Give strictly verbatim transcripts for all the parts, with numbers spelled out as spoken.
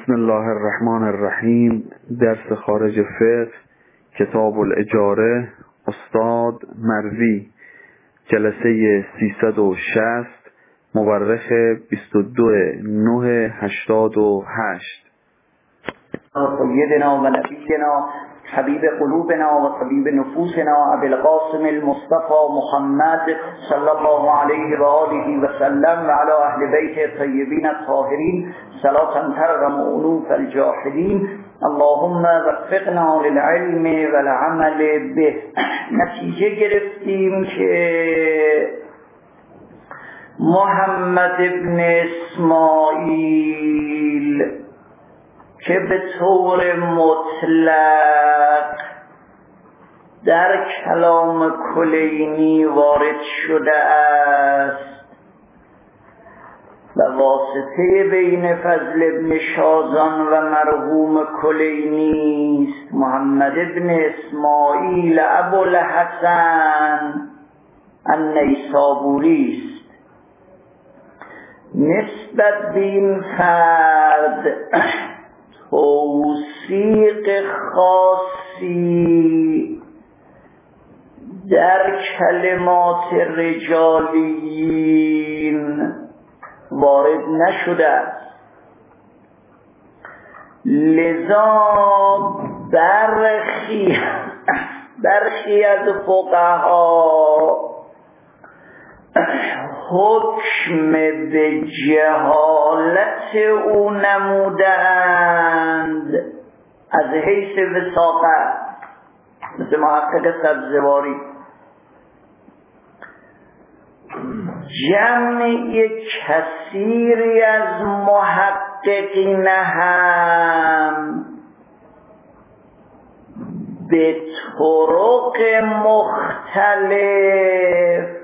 بسم الله الرحمن الرحیم. درس خارج فقه، کتاب الاجاره، استاد مروی، جلسه سیصد و شصت، مورخ بیست و دو نه هشتاد و هشت. سیدنا و نبینا حبیب قلوبنا و طبیب نفوسنا ابی القاسم المصطفى محمد صلی الله علیه و آله و سلم و علی اهل بیت الطیبین الطاهرین صلاة ترغم انوف الجاحدین. اللهم وفقنا للعلم والعمل به. نتیجه گرفتیم که محمد ابن اسماعیل که به طور مطلق در کلام کلینی وارد شده است و واسطه بین فضل ابن شازان و مرحوم کلینی است، محمد ابن اسماعیل ابوالحسن النیسابوری است. نسبت به این فرد توثیق خاصی در کلمات رجالیین وارد نشده است، لذا برخی برخی از فقها حکم به جهالت او نمودند از حیث وثاقت، مثل محقق سبزواری. جمع کثیری از محققین هم به طرق مختلف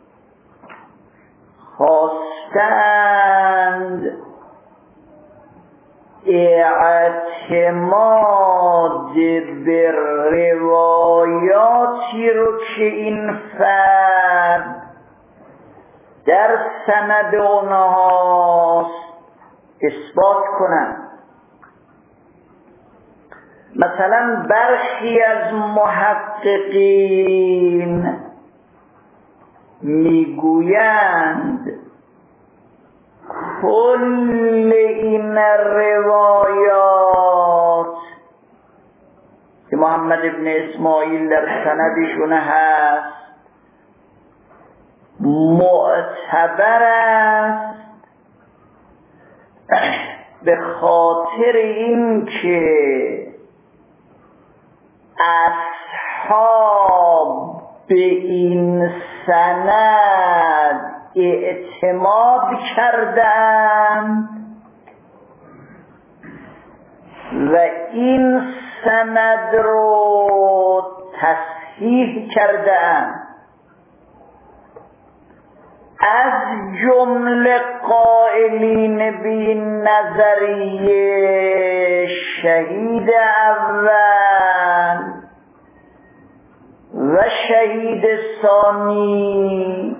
خواستند اعتماد به روایاتی رو که این فرد در سند اونهاست اثبات کنند. مثلا برخی از محققین میگویند کل این روایات که محمد ابن اسماعیل در سندشون هست معتبر است به خاطر این که اصحاب به این سند اعتماد کردند و این سند رو تصحیح کردند. از جمله قائلین به نظریه شهید اول و شهید ثانی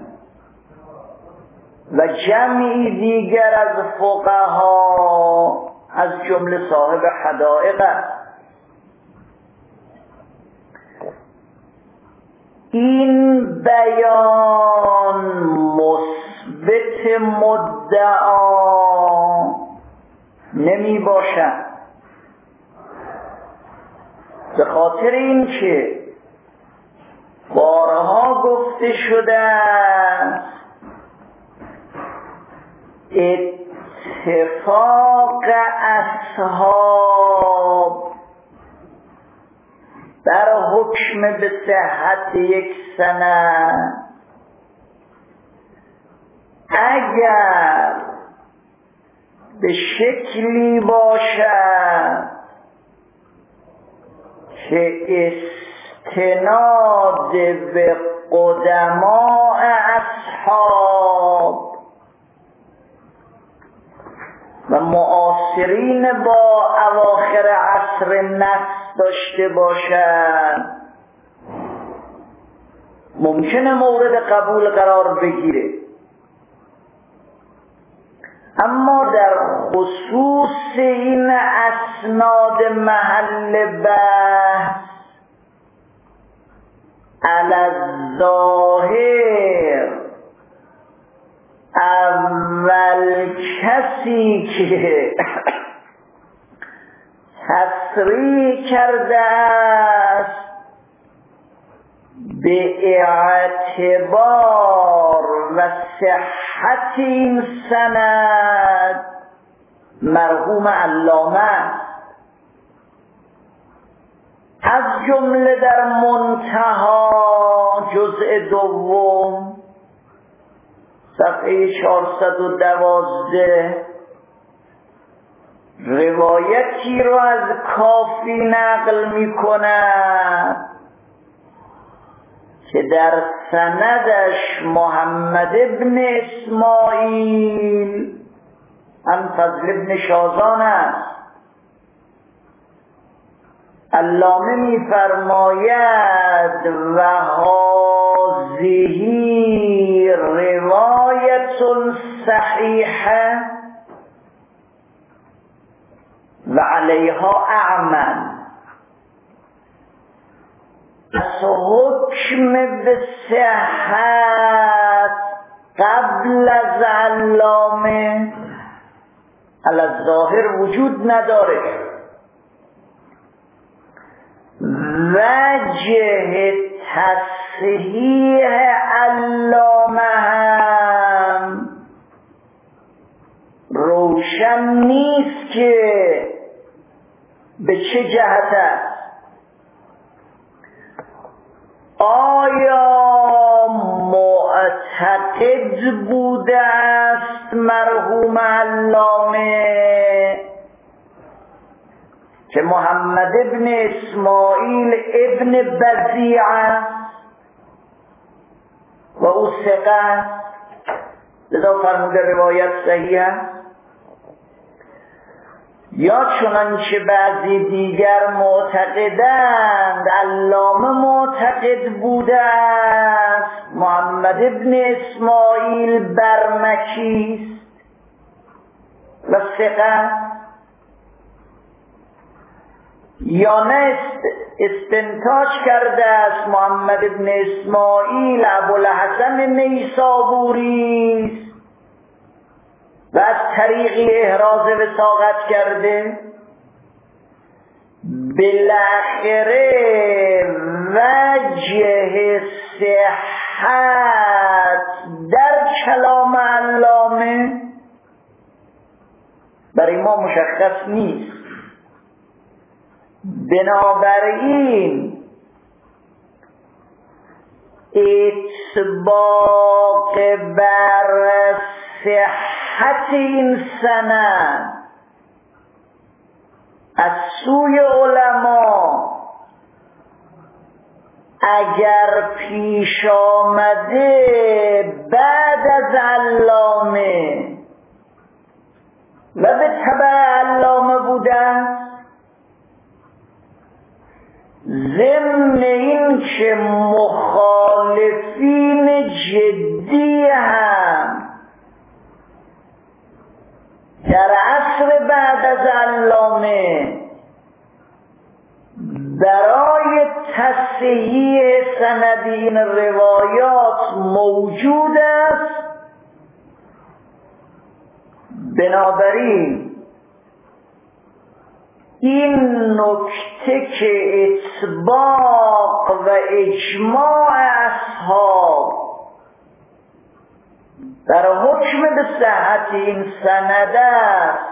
و جمعی دیگر از فقها از جمله صاحب حدائق است. این بیان مثبت مدعا نمی باشد، به خاطر این که بارها گفته شده است اتفاق اصحاب در حکم به صحت یک سند اگر به شکلی باشد که استناد به قدماء اصحاب و معاصرین با اواخر عصر نفس داشته باشد، ممکنه مورد قبول قرار بگیره. اما در خصوص این اسناد محل بحث علی الظاهر اول کسی که تصریح کرده است به اعتبار و صحت این سند مرحوم علامه از جمله در منتها جزء دوم صفحه چهارصد و دوازده روایتی را از کافی نقل می کند که در سندش محمد ابن اسماعیل عن فضل ابن شازان است. علامه می فرماید و هذه روایت صحیحه و علیها اعمل. از حکم به صحت قبل از علامه علی الظاهر وجود نداره. وجه تصحیح علامه هم روشن نیست که به چه جهت است. آیا معتقد بوده است مرحوم علامه که محمد ابن اسماعیل ابن بزیع و او ثقه است لذا فرموده روایت صحیح است، یا چنانچه بعضی دیگر معتقدند علامه معتقد بوده است محمد ابن اسماعیل برمکی است و ثقه، یا نه استنتاج کرده است محمد ابن اسماعیل ابوالحسن نیسابوری است و از طریقی احراز وثاقت کرده. بالاخره وجه صحت در کلام علامه برای ما مشخص نیست. بنابراین اطباق بر صحت این سند از سوی علما اگر پیش آمده بعد از علامه و به تبع علامه بوده، ضمن این که مخالفین جدی هم در عصر بعد از علامه برای تصحیح سند این روایات موجود است. بنابراین این نکته که اطباق و اجماع اصحاب در حکم به صحت این سند است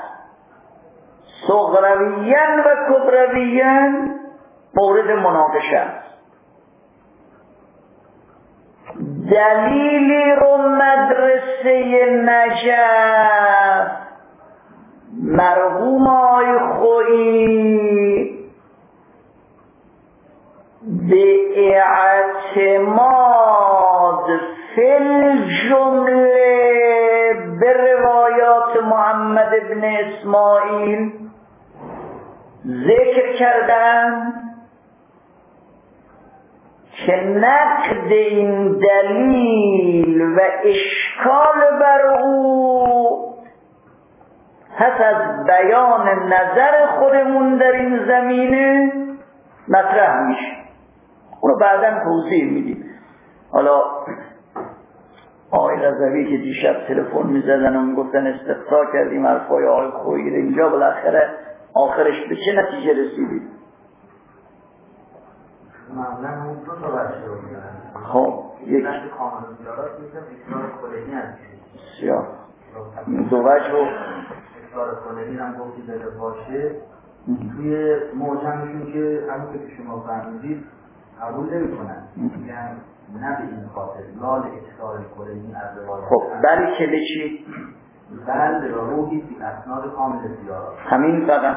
صغرویاً و کبرویاً مورد مناقشه است. دلیلی رو مدرسه نجف مرحوم آقای خویی به اعتماد فی الجمله به روایات محمد ابن اسماعیل ذکر کردن که نقد این دلیل و اشکال بر او پس از بیان نظر خودمون در این زمینه مطرح میشه. اونو بعداً توضیح میدیم. حالا آقای رضوی که دیشب تلفن میزدن و میگفتن استقصا کردیم حرفای آقای خویی، اینجا بالاخره آخرش به چه نتیجه رسیدید؟ معمولا همون دو تا بچه رو میدن. خب یک بچه کامل زیارات میدن اکرار کلینی هست. بسیار دو وجه رو اکرار کلینی هم گفتی داده باشه توی معجمشون که همون که شما فهمیدید قبول نمی کنن، میگن نه به این خاطر لال اکرار کلینی از روایت. خب بلی که به چی؟ بل روحی فی اسناد کامل زیارات. همین فقط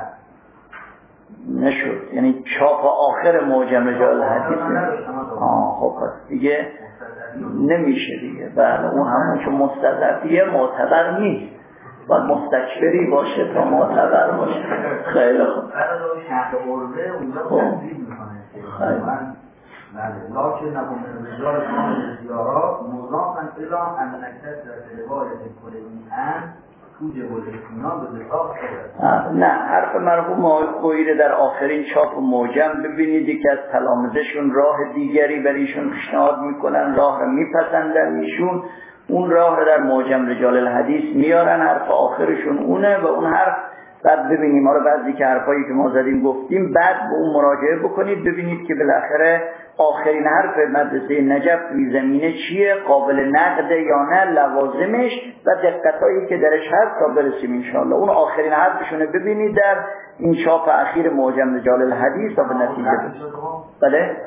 نشد، یعنی چاپ آخر معجم رجال الحدیث نشد. آه خب پس دیگه نمیشه دیگه. بله اون همون که مستضعفیه معتبر نیست، باید مستکبری باشه تا معتبر باشه. خیلی خوب. بعد از اون شهر عرضه اونجا تنظیم میکنه که من لکن نکن رجال کامل زیارات مضافن الا ان نکتت در روایت کلینی ان توجب الاطمینان به لساق شده. نه، حرف مرحوم آقای خویی در آخرین چاپ معجم ببینید که از تلامذه‌شون راه دیگری برایشون پیشنهاد میکنن، راه رو میپسندن ایشون، اون راه رو در معجم رجال الحدیث میارن، حرف آخرشون اونه و اون حرف بعد ببینیم. ما رو بعضی که حرفایی که ما زدیم گفتیم بعد به اون مراجعه بکنید ببینید که بالاخره آخرین حرف مدرسه نجف توی زمینه چیه، قابل نقده یا نه، لوازمش و دقتایی که درش هست تا برسیم انشاءالله. اون آخرین حرفشونه ببینید در این چاپ اخیر معجم رجال الحدیث تا به نتیجه برسید. بله؟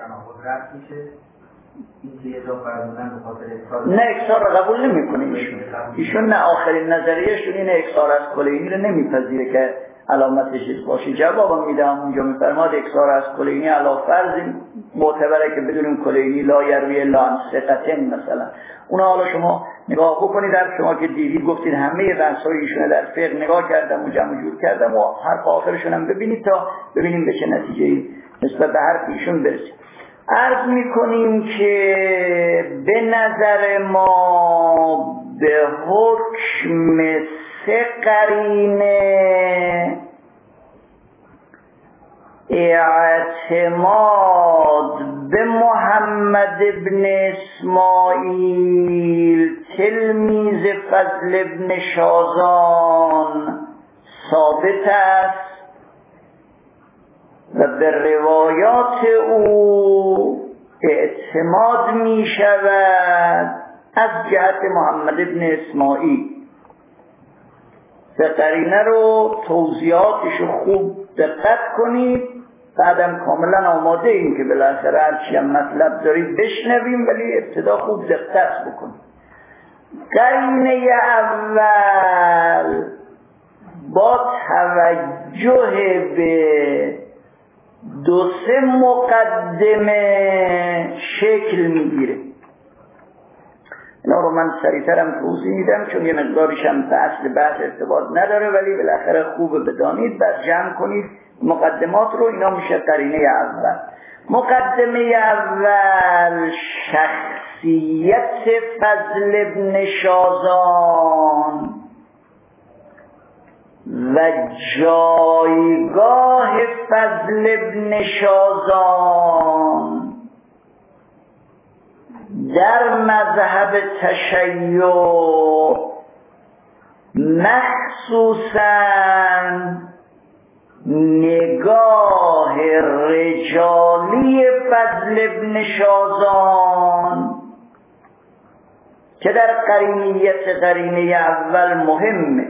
نه اکثار رو قبول نمی کنه ایشون. ایشون نه آخرین نظریهشون اینه اکثار از کلینی رو نمیپذیره که علامتش چیز باشه. جوابم میدم اونجا میفرماد اکثار از کلینی علا فرض معتبره که بدونیم کلینی لا یروی الا عن ثقتین مثلا. اونا حالا شما نگاه بکنید، در شما که دیدید گفتید همه بحث‌های ایشون در فقه نگاه کردم و جمع جور کردم و حرف آخرشون هم ببینید تا ببینیم به چه نتیجه‌ای نسبت به حرف ایشون برسید. عرض میکنیم که به نظر ما به حکم سه قرینه اعتماد به محمد ابن اسماعیل تلمیذ فضل ابن شازان ثابت است و به روایات او اعتماد می شود از جهت محمد ابن اسماعیل. به قرینه رو توضیحاتش خوب دقت کنید، بعدم کاملا آماده این که بالاخره هرچی هم مطلب دارید بشنویم، ولی ابتدا خوب دقت بکنید. قرینه اول با توجه به دو سه مقدمه شکل میگیره. اینا رو من سریعترم توضیح میدم چون یه مقداریش هم به اصل بحث ارتباط نداره، ولی بالاخره خوبه بدانید، بعد جمع کنید مقدمات رو. اینا میشه قرینه اول. مقدمه اول شخصیت فضل ابن شازان و جایگاه فضل ابن شازان در مذهب تشیع، مخصوصاً نگاه رجالی فضل ابن شازان که در قرینیت قرینه اول مهمه.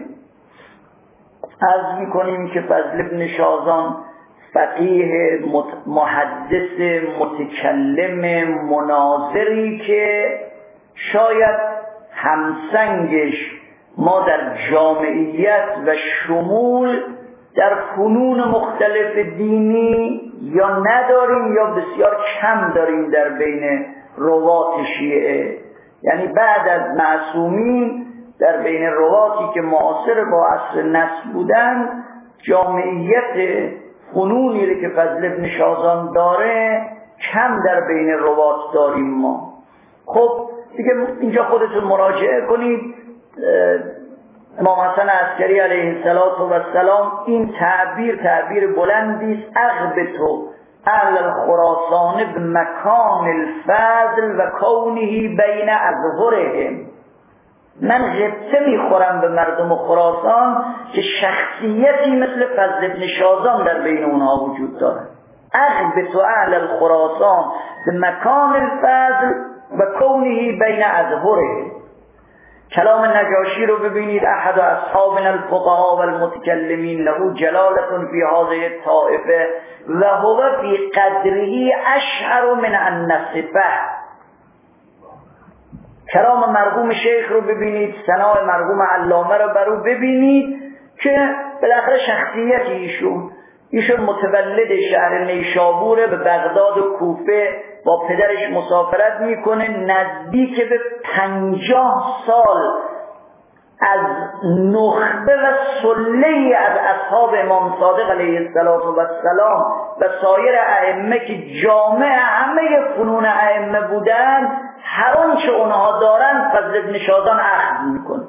عرض میکنیم که فضل ابن شازان فقیه محدث متکلم مناظری که شاید همسنگش ما در جامعیت و شمول در فنون مختلف دینی یا نداریم یا بسیار کم داریم در بین روات شیعه. یعنی بعد از معصومین در بین رواتی که معاصر با عصر نصر بودن، جامعیت فنونی رو که فضل ابن شازان داره کم در بین روات داریم ما. خب دیگه اینجا خودتون مراجعه کنید، امام حسن عسکری علیه السلام این تعبیر تعبیر بلندی است: اغبطوا اهل الخراسان بمکان الفضل و کونه بین اظهرهم. من غبطه میخورم به مردم خراسان که شخصیتی مثل فضل ابن شازان در بین اونها وجود داره. اغبطوا اهل الخراسان بمکان الفضل و کونه بین اظهرهم. کلام نجاشی رو ببینید: احد اصحابنا الفقهاء والمتکلمین له جلالة فی هذه الطائفه و هو فی قدره اشعر من ان نصفه. کلام مرحوم شیخ رو ببینید، ثنای مرحوم علامه رو برو ببینید که بالاخره شخصیت ایشون ایشون متولد شهر نیشابوره، به بغداد و کوفه با پدرش مسافرت میکنه، نزدیک به پنجاه سال از نخبه و سله‌ای از اصحاب امام صادق علیه السلام و سایر ائمه که جامع همه فنون ائمه بودند، هر آنچه اونها دارند فضل ابن شازان اخذ میکنه.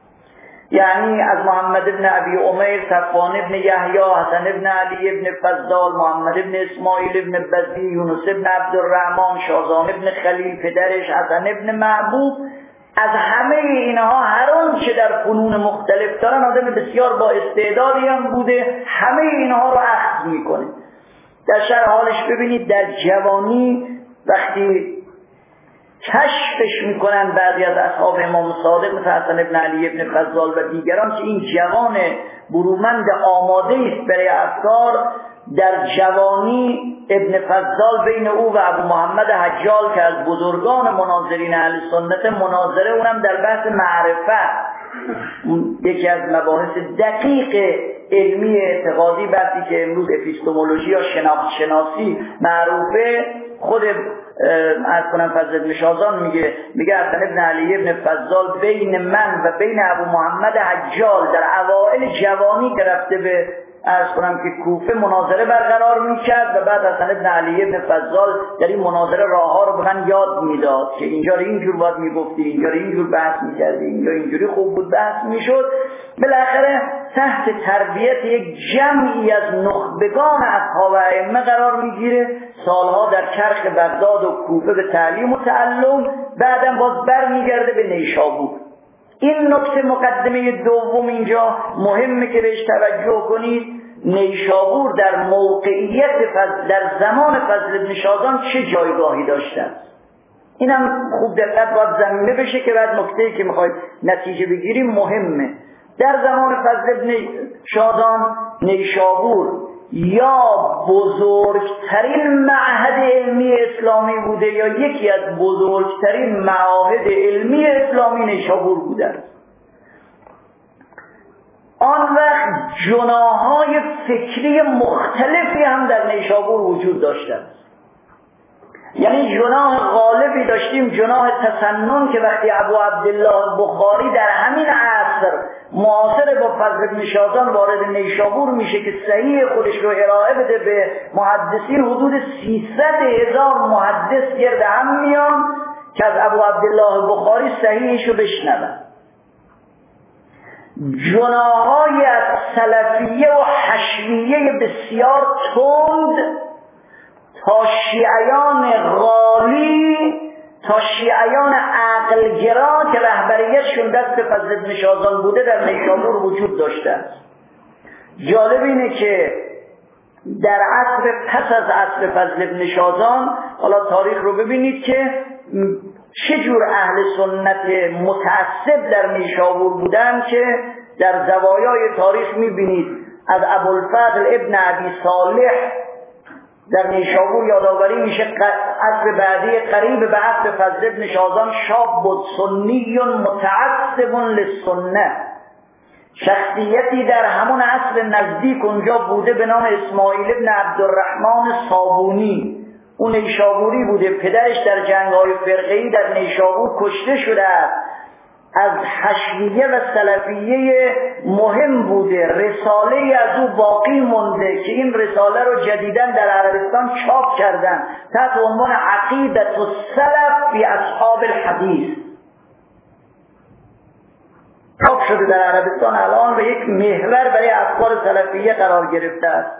یعنی از محمد ابن ابی عمیر، صفوان ابن یحیی، حسن ابن علی ابن فضال، محمد ابن اسماعیل ابن بزی، یونس ابن عبدالرحمن، شازان ابن خلیل پدرش، حسن ابن محبوب، از همه اینها هر آنچه در فنون مختلف دارن، آدم بسیار با استعدادی هم بوده، همه اینها رو اخذ میکنه. در شرح حالش ببینید در جوانی وقتی کشفش میکنن بعضی از اصحاب امام صادق مثل حسن ابن علی ابن فضال و دیگران که این جوان برومند آماده است برای افکار، در جوانی ابن فضال بین او و ابو محمد حجال که از بزرگان مناظرین اهل سنت، مناظره اونم در بحث معرفت، یکی از مباحث دقیق علمی اعتقادی، بحثی که امروز اپیستمولوژی یا شناخت شناسی معروفه. خود از کنم فضل ابن شازان میگه میگه حسن ابن علی ابن فضال بین من و بین ابو محمد حجال در اوائل جوانی که رفته به از کنم که کوفه مناظره برقرار میکرد و بعد حسن ابن علی ابن فضال در این مناظره راه ها رو به من یاد میداد که اینجا رو اینجور باید میگفتی، اینجا رو اینجور بحث میکردی، اینجا اینجوری خوب بود بحث میشد. بالاخره تحت تربیت یک جمعی از نخبگان اصحاب ائمه قرار میگیره، سالها در چرخ بغداد و کوفه به تعلیم و تعلم، بعدم باز برمیگرده به نیشابور. این نکته مقدمه دوم اینجا مهمه که بهش توجه کنید. نیشابور در موقعیت فضل در زمان فضل ابن شازان چه جایگاهی داشته است؟ اینم خوب دقت باید زمینه بشه که بعد نکته‌ای که میخواید نتیجه بگیریم مهمه. در زمان فضل ابن شازان نیشابور یا بزرگترین معهد علمی اسلامی بوده یا یکی از بزرگترین معاهد علمی اسلامی نیشابور بوده است. آن وقت جناح‌های فکری مختلفی هم در نیشابور وجود داشته است. یعنی جناح غالبی داشتیم، جناح تسنن، که وقتی ابو عبدالله بخاری در همین عصر معاصر با فضل ابن شازان وارد نیشابور میشه که صحیح خودش رو ارائه بده به محدثین، حدود سیصد هزار محدث گرد هم میان که از ابو عبدالله بخاری صحیحش رو بشنون. جناح‌های از سلفیه و حشویه بسیار تند تا شیعیان غالی، تا شیعیان عقلگرا که رهبریتشون دست فضل ابن شازان بوده در نیشابور وجود داشته است. جالب اینه که در عصر پس از عصر فضل ابن شازان، حالا تاریخ رو ببینید که چجور اهل سنت متعصب در نیشابور بودن که در زوایای تاریخ میبینید از ابوالفضل ابن ابی صالح در نیشابور یادآوری میشه عصر بعدی قریب به عصر فضل ابن شازان شاب بود سنی متعصب للسنه، شخصیتی در همون عصر نزدیک اونجا بوده به نام اسماعیل ابن عبدالرحمن صابونی. اون نیشابوری بوده، پدرش در جنگ‌های فرقه‌ای در نیشابور کشته شده است. از حشویه و سلفیه مهم بوده، رساله از او باقی مونده که این رساله رو جدیداً در عربستان چاپ کردن تحت عنوان عقیدة السلف فی اصحاب الحدیث. چاپ شده در عربستان الان و یک محور برای افکار سلفیه قرار گرفته است.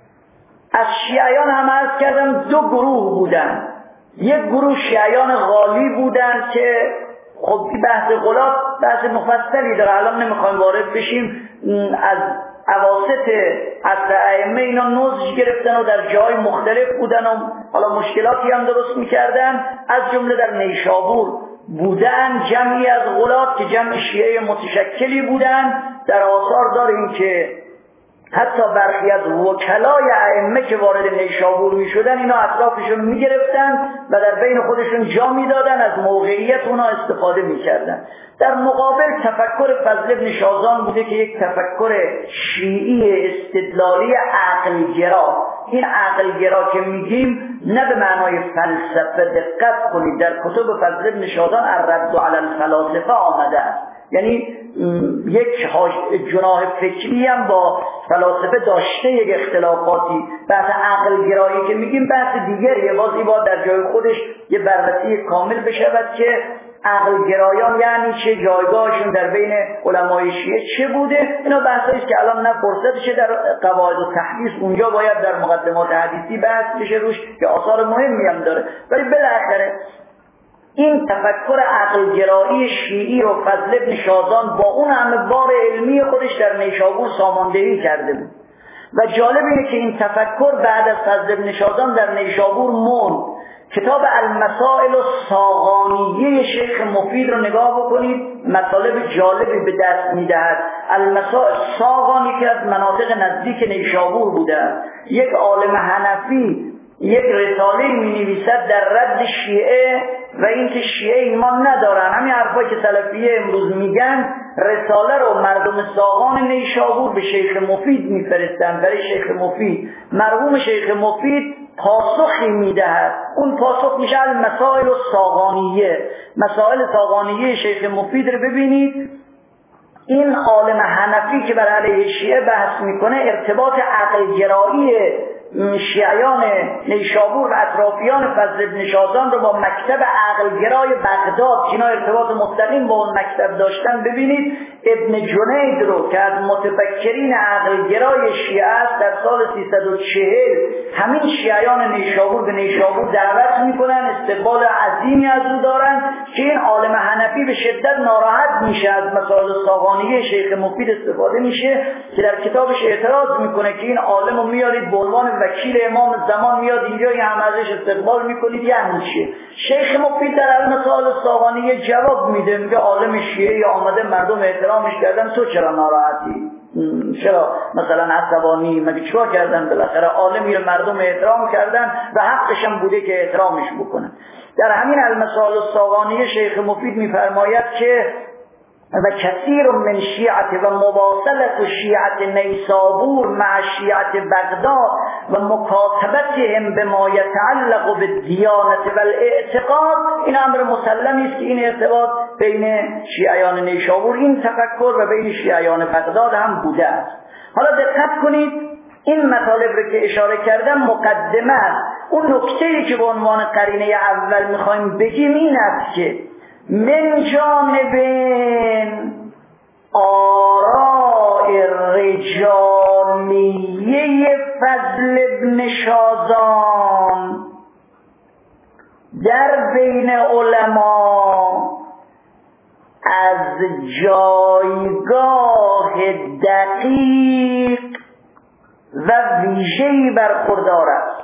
از شیعیان هم عرض کردم دو گروه بودن. یک گروه شیعیان غالی بودن که خب بحث غلاف بحث مفصلی داره، الان نمیخوایم وارد بشیم. از اواسط عصر ائمه اینا نزج گرفتن و در جای مختلف بودن و حالا مشکلاتی هم درست میکردن. از جمله در نیشابور بودن جمعی از غلات که جمع شیعه متشکلی بودن. در آثار داریم که حتی برخی از وکلای ائمه که وارد نیشابور می شدن اینا اطرافشون می گرفتن و در بین خودشون جا می دادن، از موقعیت اونا استفاده می کردن. در مقابل تفکر فضل ابن شازان بوده که یک تفکر شیعی استدلالی عقلگرا. این عقلگرا که میگیم نه به معنای فلسفه، دقت کنید در کتب فضل ابن شازان الرد علی الفلاسفه آمده است، یعنی یک جناح فکری هم با فلاسفه داشته، یک اختلافاتی. بحث عقل گرایی که میگیم بحث دیگریه، بازی با در جای خودش یه بررسی کامل بشود که عقل گرایان یعنی چه، جایگاهشون در بین علمای شیعه چه بوده. اینا بحثایی است که الان نه فرصتشه در قواعد و تحدیث، اونجا باید در مقدمات حدیثی بحث بشه روش که آثار مهمی هم داره. ولی بالاخره این تفکر عقلگرایی شیعی رو فضل ابن شازان با اون همه بار علمی خودش در نیشابور ساماندهی کرده بود و جالب اینه که این تفکر بعد از فضل ابن شازان در نیشابور موند. کتاب المسائل الصاغانیه شیخ مفید رو نگاه بکنید، مطالب جالبی به دست میدهد. المسائل صاغانی که از مناطق نزدیک نیشابور بوده، یک عالم حنفی یک رساله می نویسد در رد شیعه و اینکه شیعه ایمان ندارن. همین حرفایی که سلفیه امروز میگن، رساله رو مردم ساغان نیشابور به شیخ مفید میفرستن. برای شیخ مفید مرحوم شیخ مفید پاسخی میدهد، اون پاسخ میشه المسائل الصاغانیه. مسائل صاغانیه شیخ مفید رو ببینید. این عالم حنفی که بر علیه شیعه بحث میکنه ارتباط عقلگرایی شیعیان نیشابور و اطرافیان فضل ابن شازان رو با مکتب عقلگرای بغداد که اینا ارتباط مستقیم با اون مکتب داشتن ببینید. ابن جنید رو که از متفکرین عقلگرای شیعه است، در سال سیصد و چهل همین شیعیان نیشابور به نیشابور دعوت میکنن، استقبال عظیمی از او دارن که این عالم حنفی به شدت ناراحت میشه از مسائل صاغانیه شیخ مفید استفاده میشه که در کتابش اعتراض میکنه که این عالم رو میارید به عنوان وکیل امام زمان، میاد اینجا یه هم ازش استقبال میکنید یعنی چیه؟ شیخ مفید در المسائل الصاغانیه جواب میده، میگه عالم شیعه آمده مردم احترامش کردن، تو چرا ناراحتی؟ چرا مثلا عصبانی؟ مگه چیکار کردن؟ بالاخره عالمی رو مردم احترام کردن و حقش هم بوده که احترامش بکنن. در همین المسائل الصاغانیه شیخ مفید میفرماید که و کثیر من شیعت و مواصلت شیعت نیسابور مع شیعت بغداد و مکاتبتهم بما یتعلق بالدیانت و الاعتقاد، این امر مسلمی است که این ارتباط بین شیعیان نیسابور این تفکر و بین شیعیان بغداد هم بوده است. حالا دقت کنید این مطالب رو که اشاره کردم مقدمه است. اون نکته‌ای که به عنوان قرینه اول میخوایم بگیم این است که من جانب آراء رجالیه فضل ابن شازان در بین علما از جایگاه دقیق و ویژه‌ای برخوردار است.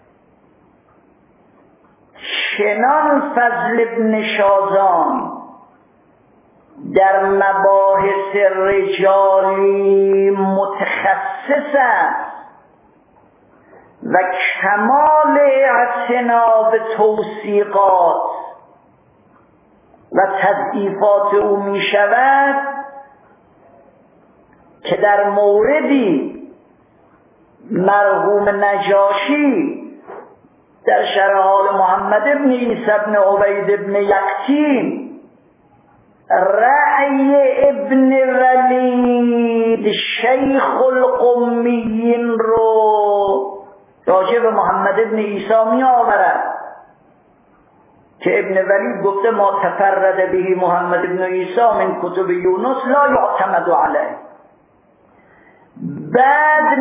چنان فضل ابن شازان در مباحث رجالی متخصص است و کمال اعتنا به توثیقات و تضعیفات او می شود که در موردی مرحوم نجاشی در شرح حال محمد ابن عیسی ابن عبید ابن یقطین رأی ابن ولید شیخ القمیین رو راجع به محمد ابن عیسی می آورد که ابن ولید گفته ما تفرد به محمد ابن عیسی من کتب یونس لا یعتمد علیه. بعد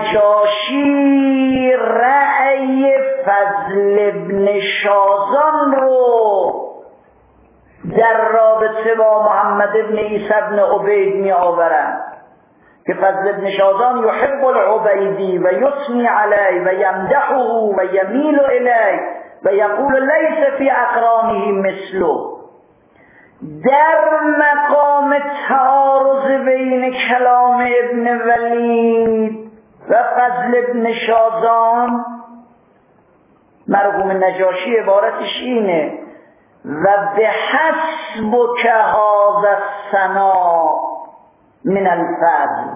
نجاشی رأی فضل ابن شازان رو در رابطه با محمد ابن عیسی ابن عبید می آورند که فضل ابن شازان یحب العبیدی و یثنی علیه و یمدحه و یمیل الیه و یقول لیس فی اقرانه مثله. در مقام تعارض بین کلام ابن ولید و فضل ابن شازان، مرحوم نجاشی عبارتش اینه و به حسب که هذا الثنا من الفضل.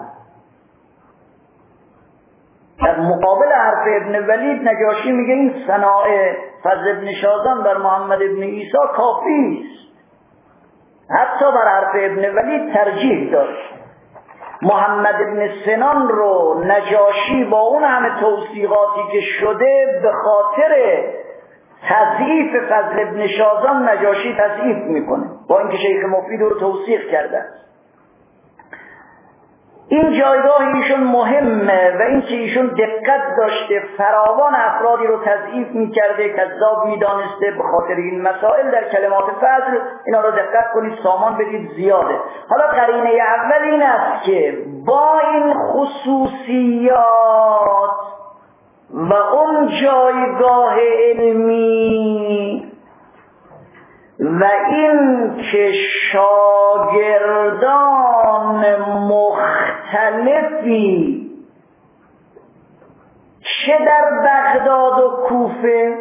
در مقابل حرف ابن ولید نجاشی میگه این ثناء فضل ابن شازان بر محمد ابن عیسی کافی است، حتی بر حرف ابن ولید ترجیح داشت. محمد ابن سنان رو نجاشی با اون همه توثیقاتی که شده به خاطر تضعیف فضل ابن شازان نجاشی تضعیف میکنه، با اینکه شیخ مفید رو توثیق کرده. این جایگاه ایشون مهمه و این که ایشون دقت داشته فراوان افرادی رو تضعیف میکرده، کذاب میدانسته به خاطر این مسائل در کلمات فضل. اینا رو دقت کنید، سامان بدید زیاده. حالا قرینه اول این است که با این خصوصیات و اون جایگاه علمی و این که شاگردان مختلفی چه در بغداد و کوفه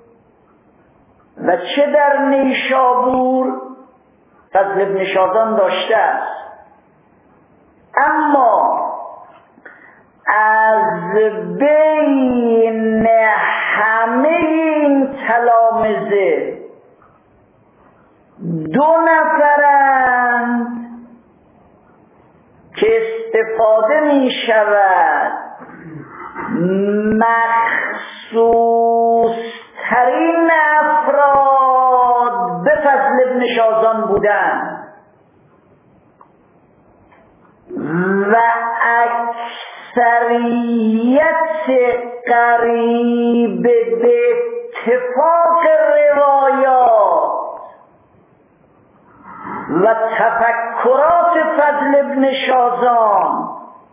و چه در نیشابور فضل ابن شازان داشته است، اما از بین همه این تلامذه دو نفرند که استفاده می شود مخصوص ترین افراد به فضل ابن شازان بودند و اکثریت قریب به اتفاق روایات و تفکرات فضل ابن شازان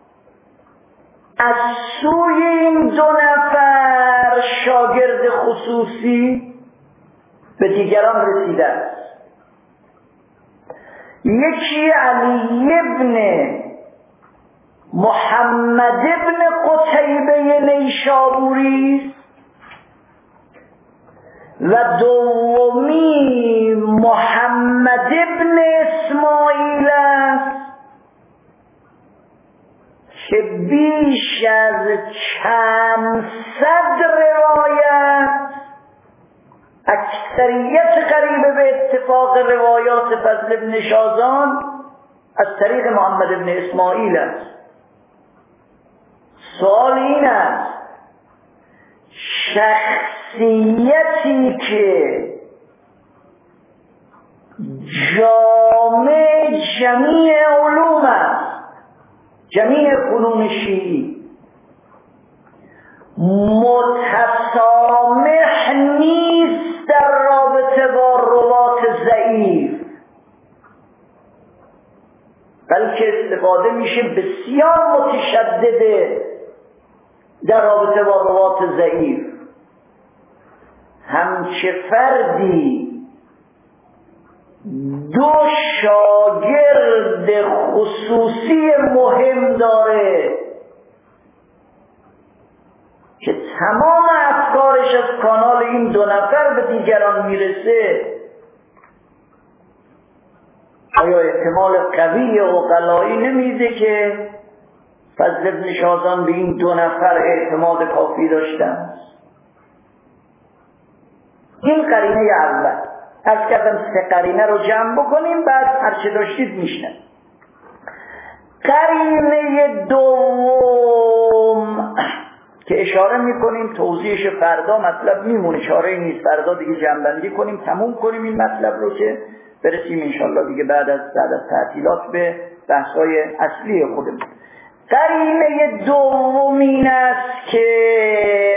از سوی این دو نفر شاگرد خصوصی به دیگران رسیده است. یکی علی ابن محمد ابن قتیبه نیشابوری و دومی محمد ابن اسماعیل است که بیش از چند صد روایت، اکثریت قریب به اتفاق روایات فضل ابن شازان از طریق محمد ابن اسماعیل است. سوال این است شخصیتی که جامع جمیع علوم است، جمیع فنون شیعی، متسامح نیست در رابطه با روات ضعیف، بلکه استفاده میشه بسیار متشدده در رابطه با روات ضعیف. همچه فردی دو شاگرد خصوصی مهم داره که تمام افکارش از کانال این دو نفر به دیگران میرسه، آیا احتمال قوی عقلایی نمیده که فضل ابن شازان به این دو نفر اعتماد کافی داشتن؟ این قرینه اول. از کردم سه قرینه رو جمع بکنیم، بعد هرچه داشتید میشنن. قرینه دوم که اشاره میکنیم توضیحش فردا مطلب میمونه، چاره نیست، فردا دیگه جنبندی کنیم تموم کنیم این مطلب رو که برسیم انشالله دیگه بعد از بعد از تعطیلات به بحث‌های اصلی خودمون. قرینه دوم این است که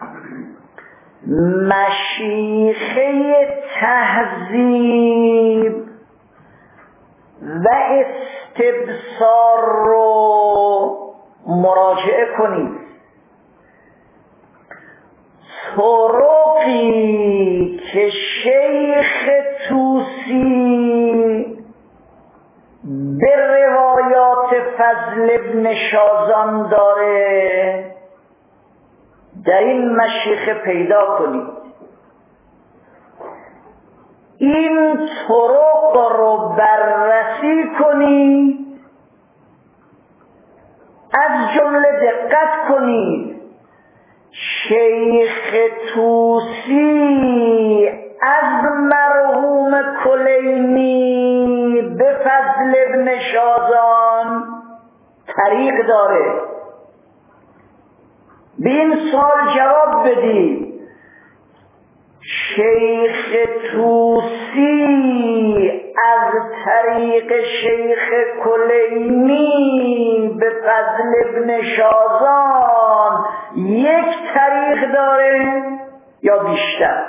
مشیخه تهذیب و استبصار رو مراجعه کنید. طرقی که شیخ طوسی به روایات فضل ابن شازان داره در این مشیخه پیدا کنید. این طرق رو بررسی کنید، از جمله دقت کنید شیخ طوسی از مرحوم کلینی به فضل ابن شازان طریق داره. به این سوال جواب بدید شیخ طوسی از طریق شیخ کلینی به فضل ابن شازان یک طریق داره یا بیشتر؟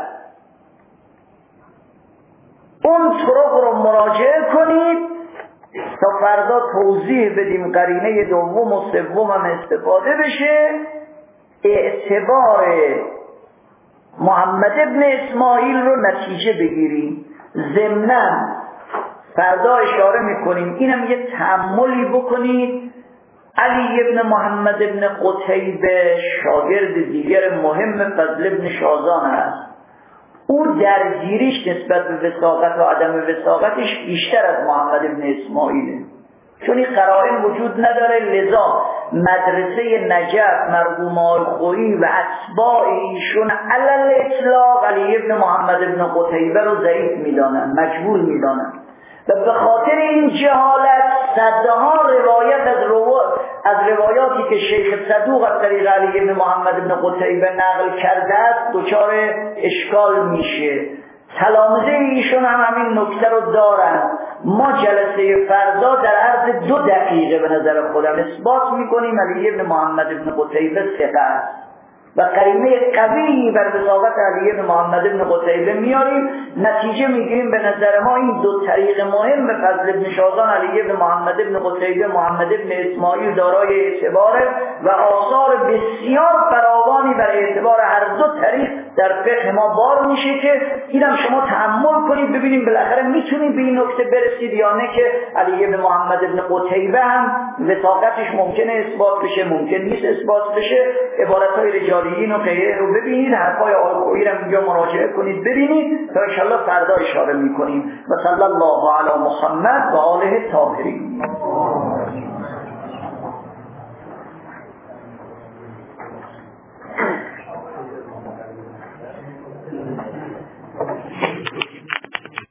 اون طرق رو مراجعه کنید تا فردا توضیح بدیم قرینه دوم و سوم هم استفاده بشه، اعتبار محمد ابن اسماعیل رو نتیجه بگیریم. ضمناً فردا اشاره میکنیم اینم یه تأملی بکنید. علی ابن محمد ابن قتیبه شاگرد دیگر مهم فضل ابن شازان است. او درگیریش نسبت به وثاقت و عدم وثاقتش بیشتر از محمد ابن اسماعیله، چون این قرائن وجود نداره. لذا مدرسه نجف مرحوم آلخویی و اتباع ایشون علل اطلاق علی ابن محمد ابن قتیبه رو ضعیف میدانن، مجبور میدانن و به خاطر این جهالت صدها روایت از, رو... از روایاتی که شیخ صدوق از طریق علی ابن محمد ابن قتیبه نقل کرده است دچار اشکال میشه. تلامذه ایشون هم همین نکته رو دارن. ما جلسه فردا در عرض دو دقیقه به نظر خودم اثبات میکنیم علی ابن محمد ابن قتیبه ثقه است و قرینه قوی بر وثاقت علی ابن محمد ابن قتیبه میاریم، نتیجه میگیریم به نظر ما این دو طریق مهم به فضل ابن شازان علی ابن محمد ابن قتیبه محمد ابن اسماعیل دارای اعتباره و آثار بسیار فراوانی بر اعتبار هر دو طریق در فقه ما بار میشه که اینم شما تأمل کنید ببینیم بالاخره میتونید به این نکته برسید یا نه که علی ابن محمد ابن قتیبه هم وثاقتش ممکنه اثبات بشه، ممکن نیست اثبات بشه. عبارت‌های رجالیین و غیره رو ببینید، حرفای آلخویی رو اینجا مراجعه کنید ببینید تا انشاءالله فردا اشاره میکنیم. و صلی الله علی محمد و آله الطاهرین.